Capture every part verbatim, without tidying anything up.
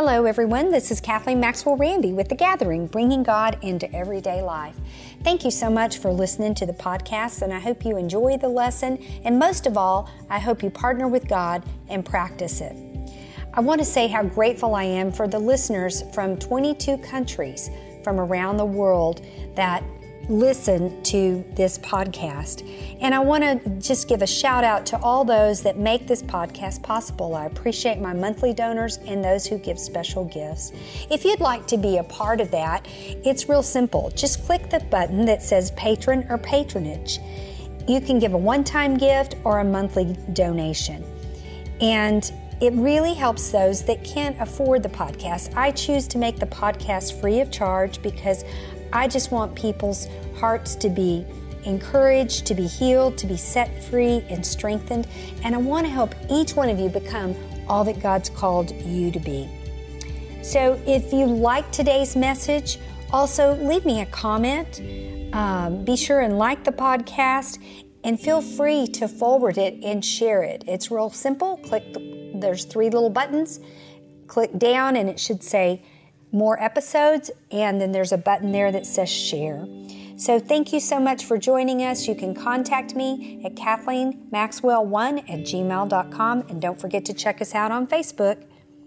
Hello, everyone. This is Kathleen Maxwell Ramby with The Gathering, bringing God into everyday life. Thank you so much for listening to the podcast, and I hope you enjoy the lesson. And most of all, I hope you partner with God and practice it. I want to say how grateful I am for the listeners from twenty-two countries from around the world that listen to this podcast. And I want to just give a shout out to all those that make this podcast possible. I appreciate my monthly donors and those who give special gifts. If you'd like to be a part of that, it's real simple. Just click the button that says patron or patronage. You can give a one-time gift or a monthly donation. And it really helps those that can't afford the podcast. I choose to make the podcast free of charge because I just want people's hearts to be encouraged, to be healed, to be set free and strengthened. And I want to help each one of you become all that God's called you to be. So if you like today's message, also leave me a comment. Um, be sure and like the podcast and feel free to forward it and share it. It's real simple. Click, the, there's three little buttons. Click down and it should say more episodes, and then there's a button there that says share. So thank you so much for joining us. You can contact me at kathleen maxwell one at gmail dot com, and don't forget to check us out on Facebook.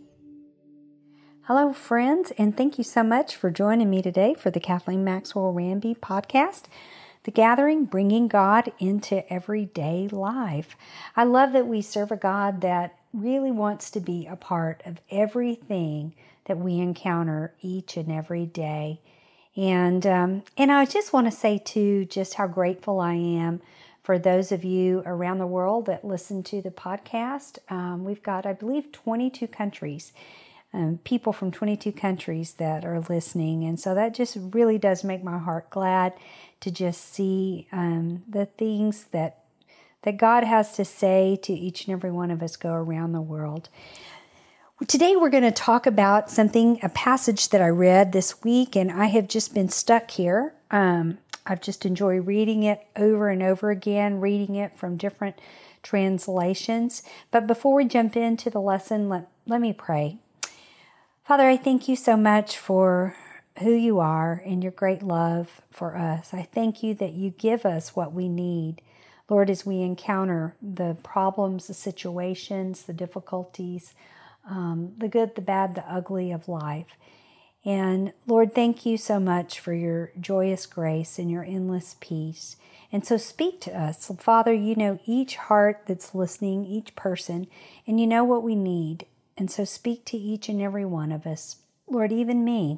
Hello, friends, and thank you so much for joining me today for the Kathleen Maxwell Ramby podcast, The Gathering, bringing God into everyday life. I love that we serve a God that really wants to be a part of everything that we encounter each and every day. And um, and I just want to say, too, just how grateful I am for those of you around the world that listen to the podcast. Um, we've got, I believe, twenty-two countries, um, people from twenty-two countries that are listening. And so that just really does make my heart glad to just see um, the things that, that God has to say to each and every one of us go around the world. Today we're going to talk about something, a passage that I read this week, and I have just been stuck here. Um, I've just enjoyed reading it over and over again, reading it from different translations. But before we jump into the lesson, let, let me pray. Father, I thank you so much for who you are and your great love for us. I thank you that you give us what we need, Lord, as we encounter the problems, the situations, the difficulties, Um, the good, the bad, the ugly of life. And Lord, thank you so much for your joyous grace and your endless peace. And so speak to us. Father, you know each heart that's listening, each person, and you know what we need. And so speak to each and every one of us. Lord, even me,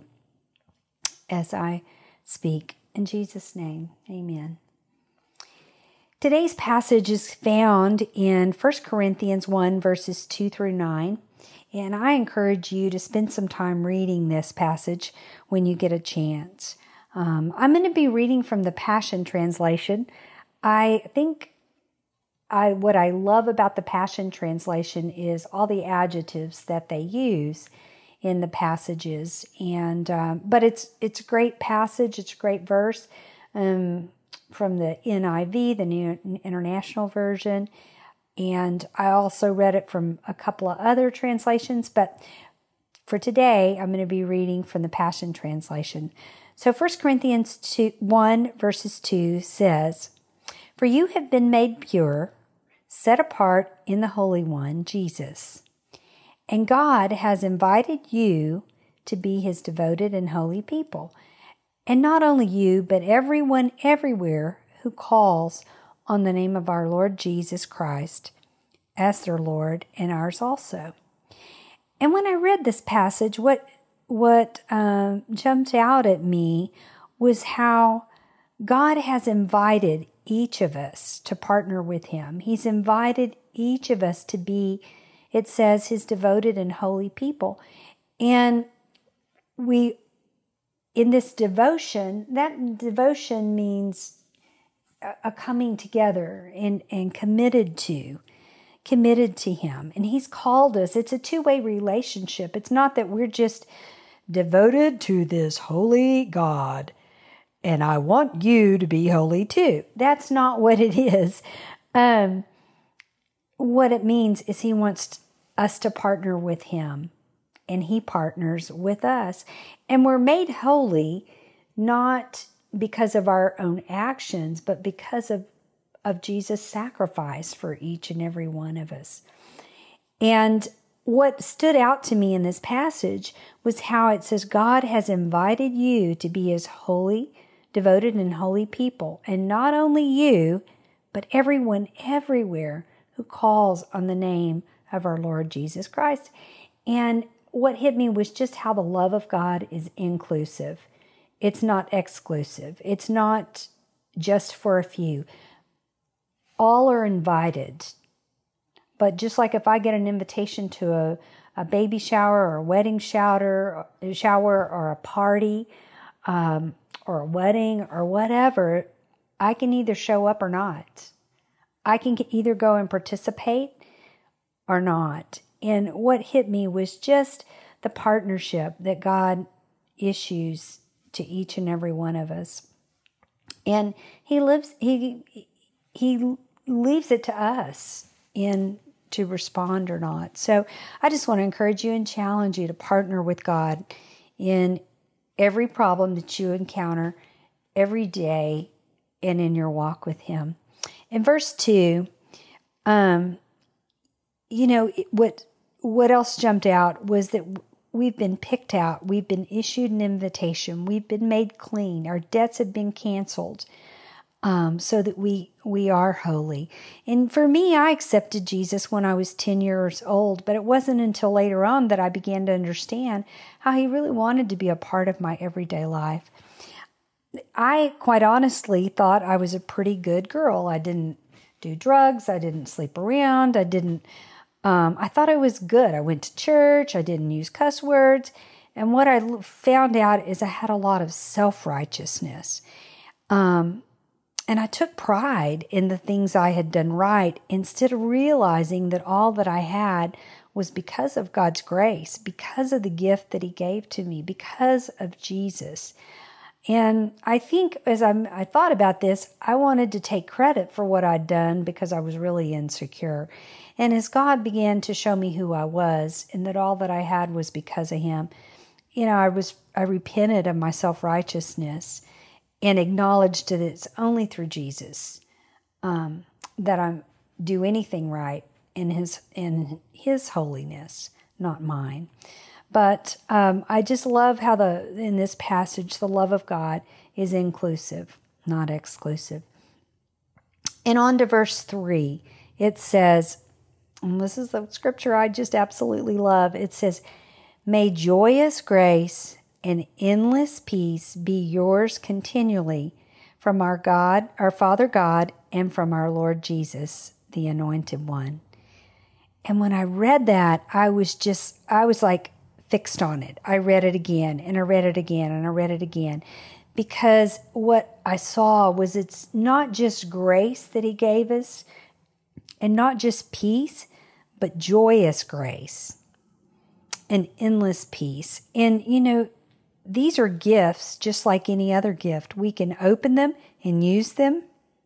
as I speak. In Jesus' name, amen. Today's passage is found in First Corinthians one, verses two through nine. And I encourage you to spend some time reading this passage when you get a chance. Um, I'm going to be reading from the Passion Translation. I think I what I love about the Passion Translation is all the adjectives that they use in the passages. And um, but it's it's a great passage. It's a great verse um, from the N I V, the New International Version. And I also read it from a couple of other translations, but for today, I'm going to be reading from the Passion Translation. So First Corinthians one, verses two says, "For you have been made pure, set apart in the Holy One, Jesus. And God has invited you to be his devoted and holy people. And not only you, but everyone everywhere who calls on the name of our Lord Jesus Christ as their Lord and ours also." And when I read this passage, what what um, jumped out at me was how God has invited each of us to partner with him. He's invited each of us to be, it says, his devoted and holy people. And we, in this devotion, that devotion means a coming together and, and committed to, committed to him. And he's called us. It's a two-way relationship. It's not that we're just devoted to this holy God and I want you to be holy too. That's not what it is. Um, what it means is he wants us to partner with him and he partners with us. And we're made holy not because of our own actions, but because of, of Jesus' sacrifice for each and every one of us. And what stood out to me in this passage was how it says God has invited you to be his holy, devoted, and holy people. And not only you, but everyone everywhere who calls on the name of our Lord Jesus Christ. And what hit me was just how the love of God is inclusive. It's not exclusive. It's not just for a few. All are invited. But just like if I get an invitation to a, a baby shower or a wedding shower, shower or a party um, or a wedding or whatever, I can either show up or not. I can either go and participate or not. And what hit me was just the partnership that God issues to each and every one of us. And he lives, he, he leaves it to us in to respond or not. So I just want to encourage you and challenge you to partner with God in every problem that you encounter every day and in your walk with him. In verse two, um, you know, what what else jumped out was that we've been picked out. We've been issued an invitation. We've been made clean. Our debts have been canceled um, so that we we are holy. And for me, I accepted Jesus when I was ten years old, but it wasn't until later on that I began to understand how he really wanted to be a part of my everyday life. I quite honestly thought I was a pretty good girl. I didn't do drugs. I didn't sleep around. I didn't, um, I thought I was good. I went to church. I didn't use cuss words. And what I found out is I had a lot of self-righteousness. Um, and I took pride in the things I had done right instead of realizing that all that I had was because of God's grace, because of the gift that he gave to me, because of Jesus. And I think as I'm, I thought about this, I wanted to take credit for what I'd done because I was really insecure. And as God began to show me who I was and that all that I had was because of him, you know, I was I repented of my self-righteousness and acknowledged that it's only through Jesus um, that I do anything right in his in his holiness, not mine. But um, I just love how the in this passage, the love of God is inclusive, not exclusive. And on to verse three, it says, and this is the scripture I just absolutely love. It says, "May joyous grace and endless peace be yours continually from our God, our Father God, and from our Lord Jesus, the Anointed One." And when I read that, I was just, I was like, fixed on it. I read it again and I read it again and I read it again because what I saw was it's not just grace that he gave us and not just peace, but joyous grace and endless peace. And, you know, these are gifts just like any other gift. We can open them and use them,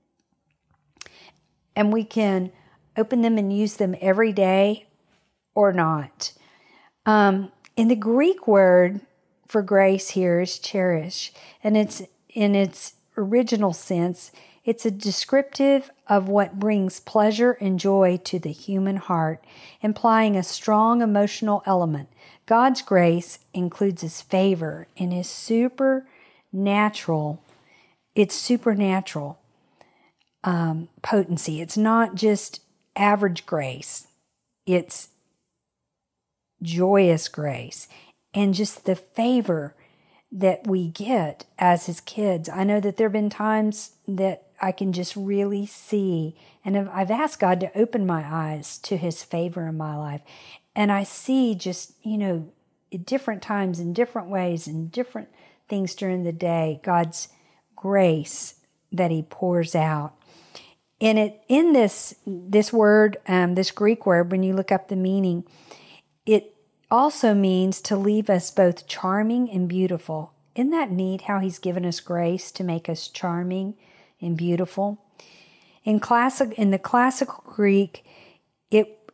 and we can open them and use them every day or not. Um, And the Greek word for grace here is cherish, and it's in its original sense, it's a descriptive of what brings pleasure and joy to the human heart, implying a strong emotional element. God's grace includes his favor and his supernatural, it's supernatural um, potency. It's not just average grace. It's joyous grace and just the favor that we get as his kids. I know that there have been times that I can just really see, and I've asked God to open my eyes to his favor in my life. And I see just, you know, at different times in different ways and different things during the day, God's grace that he pours out. And it in this this word, um, this Greek word, when you look up the meaning, it also means to leave us both charming and beautiful. Isn't that neat how he's given us grace to make us charming and beautiful? In classic, in the classical Greek, it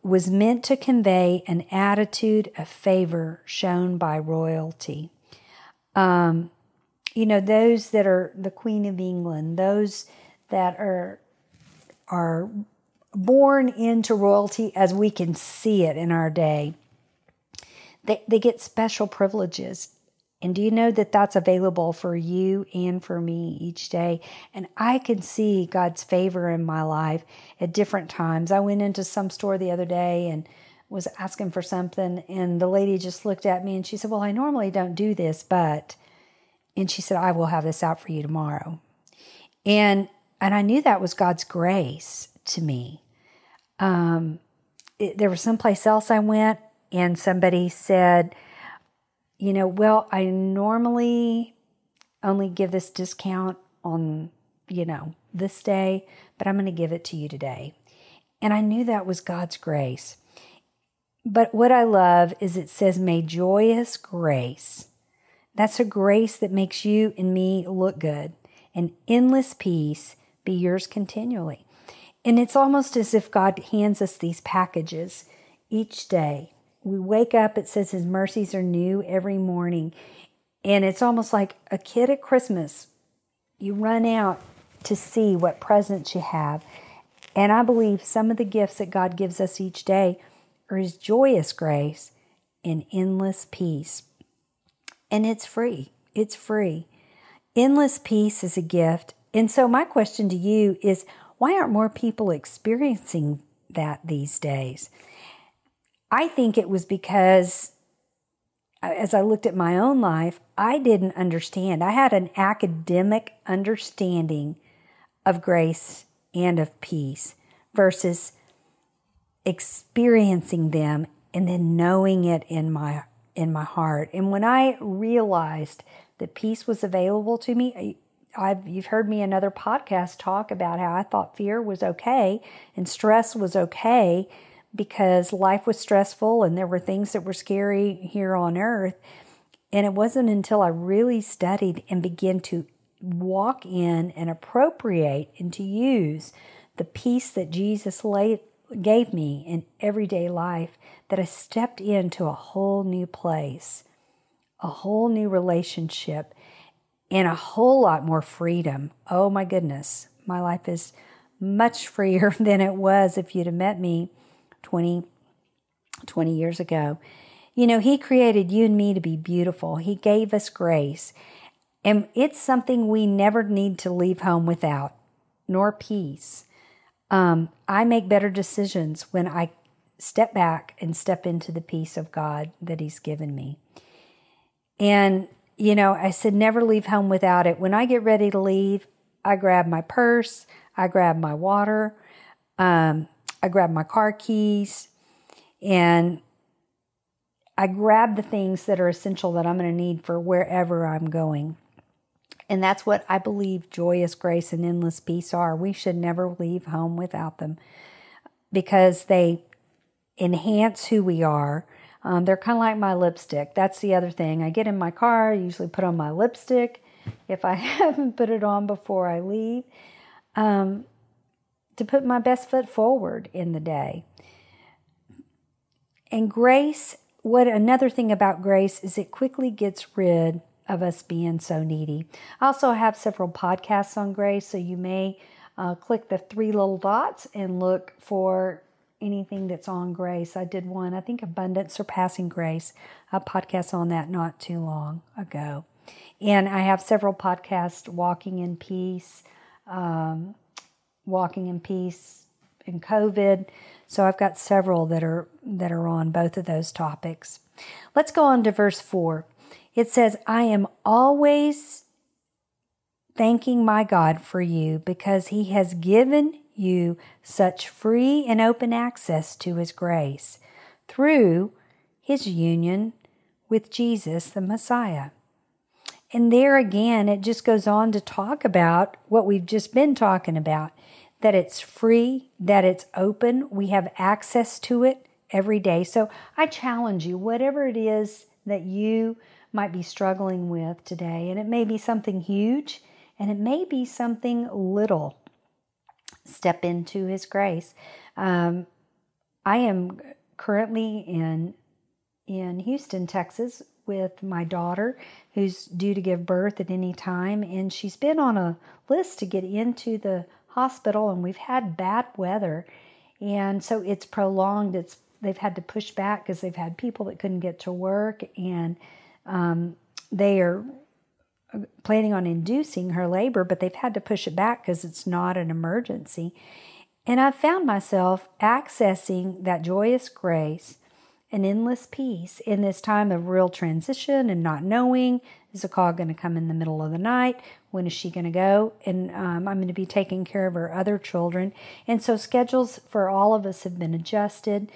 was meant to convey an attitude of favor shown by royalty. Um, you know, those that are the Queen of England, those that are are born into royalty as we can see it in our day, they, they get special privileges. And do you know that that's available for you and for me each day? And I can see God's favor in my life at different times. I went into some store the other day and was asking for something, and the lady just looked at me and she said, well, I normally don't do this, but, and she said, I will have this out for you tomorrow. And and I knew that was God's grace to me. Um, it, there was someplace else I went, and somebody said, you know, well, I normally only give this discount on, you know, this day, but I'm going to give it to you today. And I knew that was God's grace. But what I love is it says, may joyous grace. That's a grace that makes you and me look good. And endless peace be yours continually. And it's almost as if God hands us these packages each day. We wake up, it says his mercies are new every morning. And it's almost like a kid at Christmas. You run out to see what presents you have. And I believe some of the gifts that God gives us each day are his joyous grace and endless peace. And it's free. It's free. Endless peace is a gift. And so my question to you is, why aren't more people experiencing that these days? I think it was because as I looked at my own life, I didn't understand. I had an academic understanding of grace and of peace versus experiencing them and then knowing it in my in my heart. And when I realized that peace was available to me, I've, you've heard me in other podcasts talk about how I thought fear was okay and stress was okay, because life was stressful and there were things that were scary here on earth. And it wasn't until I really studied and began to walk in and appropriate and to use the peace that Jesus laid, gave me in everyday life that I stepped into a whole new place, a whole new relationship, and a whole lot more freedom. Oh my goodness, my life is much freer than it was if you'd have met me twenty, twenty years ago. You know, he created you and me to be beautiful. He gave us grace. And it's something we never need to leave home without, nor peace. Um, I make better decisions when I step back and step into the peace of God that he's given me. And, you know, I said never leave home without it. When I get ready to leave, I grab my purse, I grab my water, um, I grab my car keys, and I grab the things that are essential that I'm going to need for wherever I'm going. And that's what I believe joyous grace and endless peace are. We should never leave home without them because they enhance who we are. Um, they're kind of like my lipstick. That's the other thing. I get in my car, I usually put on my lipstick if I haven't put it on before I leave. Um, to put my best foot forward in the day. And grace, what another thing about grace is it quickly gets rid of us being so needy. I also have several podcasts on grace, so you may uh, click the three little dots and look for anything that's on grace. I did one, I think Abundant Surpassing Grace, a podcast on that not too long ago. And I have several podcasts, Walking in Peace, um, Walking in Peace in COVID. So I've got several that are that are on both of those topics. Let's go on to verse four. It says, I am always thanking my God for you because he has given you such free and open access to his grace through his union with Jesus, the Messiah. And there again, it just goes on to talk about what we've just been talking about, that it's free, that it's open. We have access to it every day. So I challenge you, whatever it is that you might be struggling with today, and it may be something huge, and it may be something little, step into his grace. Um, I am currently in in Houston, Texas, with my daughter, who's due to give birth at any time, and she's been on a list to get into the hospital, and we've had bad weather, and so it's prolonged. It's they've had to push back because they've had people that couldn't get to work, and um, they are planning on inducing her labor, but they've had to push it back because it's not an emergency. And I've found myself accessing that joyous grace and endless peace in this time of real transition and not knowing, is the call going to come in the middle of the night? When is she going to go? And um, I'm going to be taking care of her other children. And so schedules for all of us have been adjusted.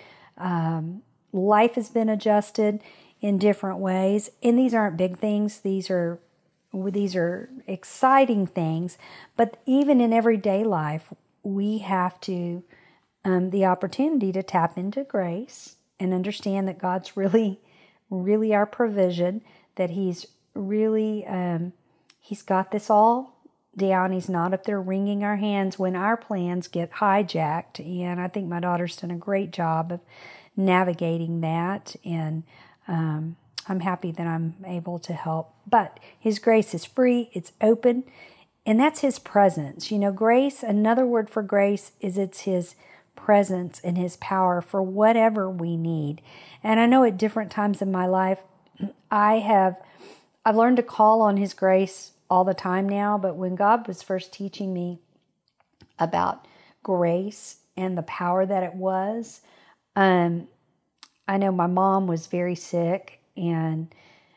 Um, life has been adjusted in different ways. And these aren't big things. These are these are exciting things. But even in everyday life, we have to um, the opportunity to tap into grace and understand that God's really, really our provision, that He's really, um, He's got this all down. He's not up there wringing our hands when our plans get hijacked. And I think my daughter's done a great job of navigating that. And um, I'm happy that I'm able to help. But His grace is free, it's open, and that's His presence. You know, grace, another word for grace is it's His presence and His power for whatever we need. And I know at different times in my life, I have, I've learned to call on His grace all the time now, but when God was first teaching me about grace and the power that it was, um, I know my mom was very sick, and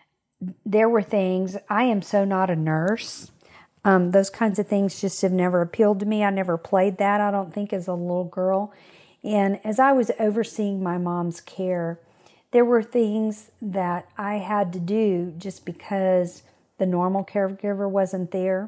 there were things, I am so not a nurse. Um, those kinds of things just have never appealed to me. I never played that, I don't think, as a little girl. And as I was overseeing my mom's care, there were things that I had to do just because the normal caregiver wasn't there,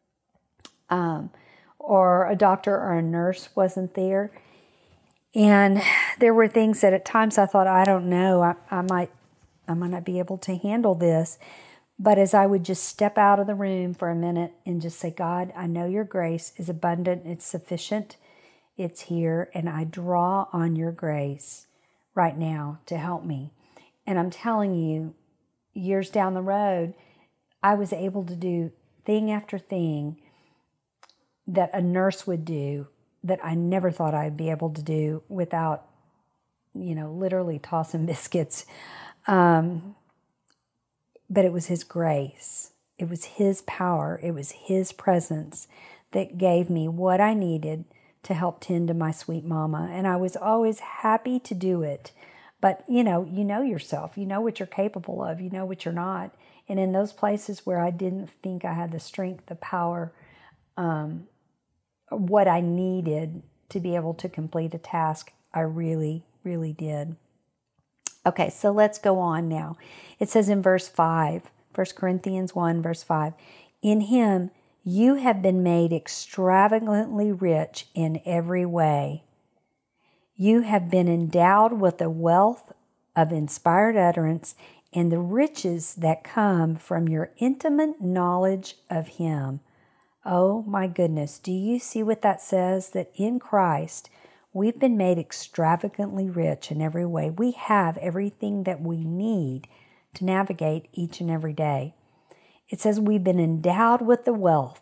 um, or a doctor or a nurse wasn't there. And there were things that at times I thought, I don't know, I, I might, I might not be able to handle this. But as I would just step out of the room for a minute and just say, God, I know your grace is abundant, it's sufficient, it's here, and I draw on your grace right now to help me. And I'm telling you, years down the road, I was able to do thing after thing that a nurse would do that I never thought I'd be able to do without, you know, literally tossing biscuits. Um, But it was His grace. It was His power. It was His presence that gave me what I needed to help tend to my sweet mama. And I was always happy to do it. But, you know, you know yourself. You know what you're capable of. You know what you're not. And in those places where I didn't think I had the strength, the power, um, what I needed to be able to complete a task, I really, really did. Okay, so let's go on now. It says in verse five, First Corinthians one, verse five, in Him you have been made extravagantly rich in every way. You have been endowed with a wealth of inspired utterance and the riches that come from your intimate knowledge of Him. Oh my goodness, do you see what that says? That in Christ, we've been made extravagantly rich in every way. We have everything that we need to navigate each and every day. It says we've been endowed with the wealth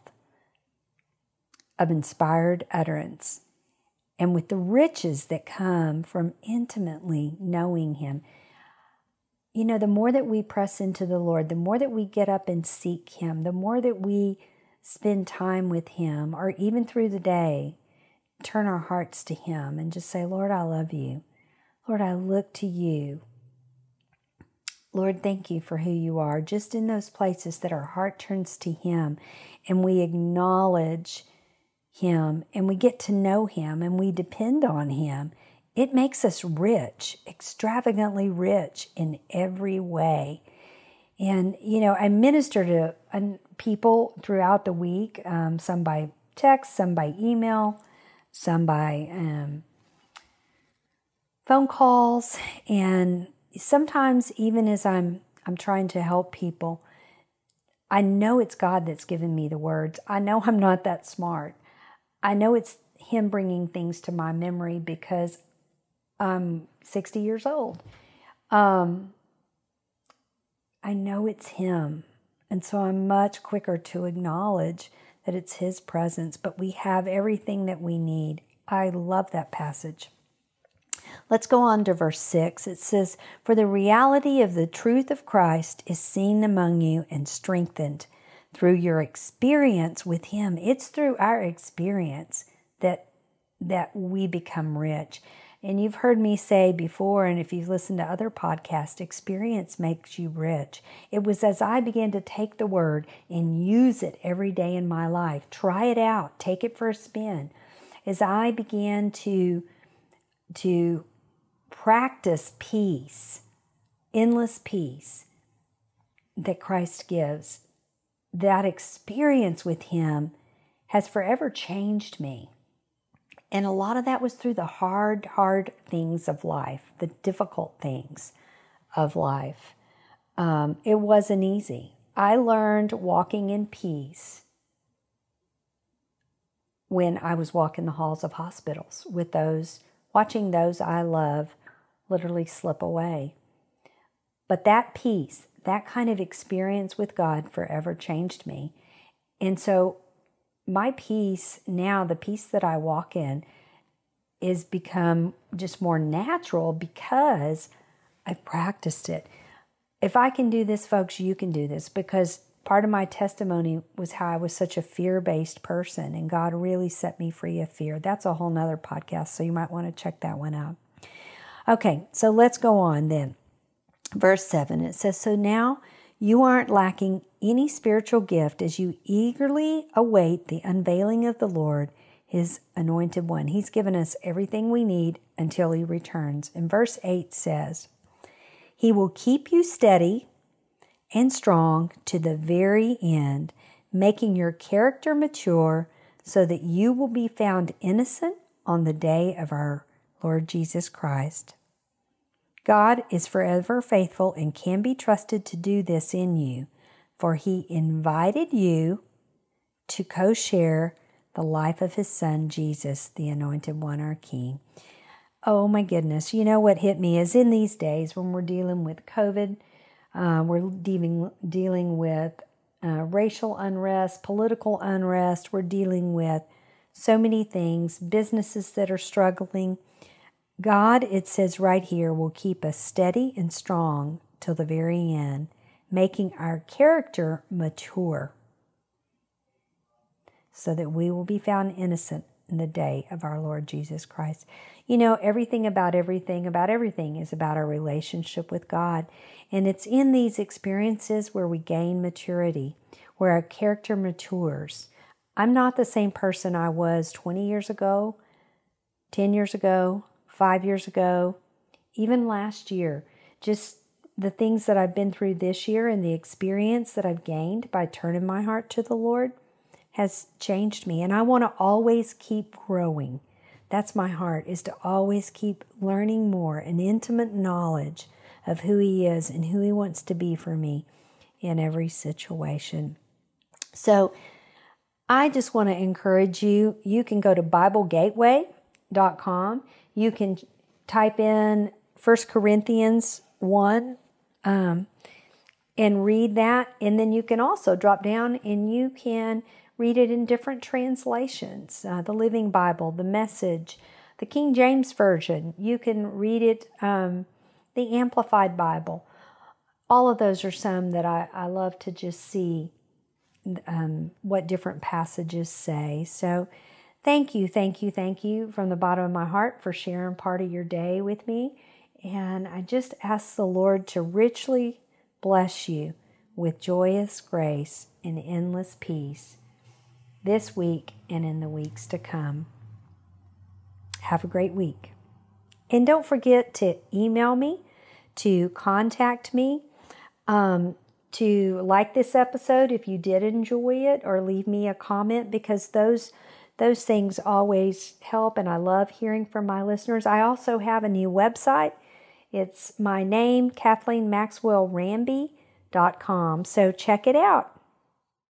of inspired utterance and with the riches that come from intimately knowing Him. You know, the more that we press into the Lord, the more that we get up and seek Him, the more that we spend time with Him, or even through the day, turn our hearts to Him and just say, Lord, I love you. Lord, I look to you. Lord, thank you for who you are. Just in those places that our heart turns to Him and we acknowledge Him and we get to know Him and we depend on Him, it makes us rich, extravagantly rich in every way. And, you know, I minister to people throughout the week, um, some by text, some by email, some by um, phone calls, and sometimes even as I'm I'm trying to help people, I know it's God that's given me the words. I know I'm not that smart. I know it's Him bringing things to my memory because I'm sixty years old. Um, I know it's Him. And so I'm much quicker to acknowledge that it's His presence, but we have everything that we need. I love that passage. Let's go on to verse six. It says, "For the reality of the truth of Christ is seen among you and strengthened through your experience with Him." It's through our experience that that we become rich. And you've heard me say before, and if you've listened to other podcasts, experience makes you rich. It was as I began to take the Word and use it every day in my life, try it out, take it for a spin, as I began to, to practice peace, endless peace that Christ gives, that experience with Him has forever changed me. And a lot of that was through the hard, hard things of life, the difficult things of life. Um, it wasn't easy. I learned walking in peace when I was walking the halls of hospitals with those, watching those I love literally slip away. But that peace, that kind of experience with God forever changed me. And so my peace now, the peace that I walk in, is become just more natural because I've practiced it. If I can do this, folks, you can do this, because part of my testimony was how I was such a fear-based person, and God really set me free of fear. That's a whole nother podcast, so you might want to check that one out. Okay, so let's go on then. Verse seven, it says, "So now you aren't lacking any spiritual gift as you eagerly await the unveiling of the Lord, His anointed one." He's given us everything we need until He returns. And verse eight says, "He will keep you steady and strong to the very end, making your character mature so that you will be found innocent on the day of our Lord Jesus Christ." God is forever faithful and can be trusted to do this in you, for He invited you to co-share the life of His Son, Jesus, the Anointed One, our King. Oh my goodness. You know what hit me is in these days when we're dealing with COVID, uh, we're dealing, dealing with uh, racial unrest, political unrest, we're dealing with so many things, businesses that are struggling. God, it says right here, will keep us steady and strong till the very end, making our character mature so that we will be found innocent in the day of our Lord Jesus Christ. You know, everything about everything about everything is about our relationship with God. And it's in these experiences where we gain maturity, where our character matures. I'm not the same person I was twenty years ago, ten years ago, five years ago, even last year. Just the things that I've been through this year and the experience that I've gained by turning my heart to the Lord has changed me. And I want to always keep growing. That's my heart, is to always keep learning more, an intimate knowledge of who He is and who He wants to be for me in every situation. So I just want to encourage you. You can go to Bible Gateway dot com. You can type in First Corinthians one um, and read that. And then you can also drop down and you can read it in different translations. Uh, the Living Bible, the Message, the King James Version. You can read it, um, the Amplified Bible. All of those are some that I, I love to just see um, what different passages say. So thank you, thank you, thank you from the bottom of my heart for sharing part of your day with me. And I just ask the Lord to richly bless you with joyous grace and endless peace this week and in the weeks to come. Have a great week. And don't forget to email me, to contact me, um, to like this episode if you did enjoy it, or leave me a comment, because those those things always help, and I love hearing from my listeners. I also have a new website. It's my name, Kathleen Maxwell Ramby dot com. So check it out.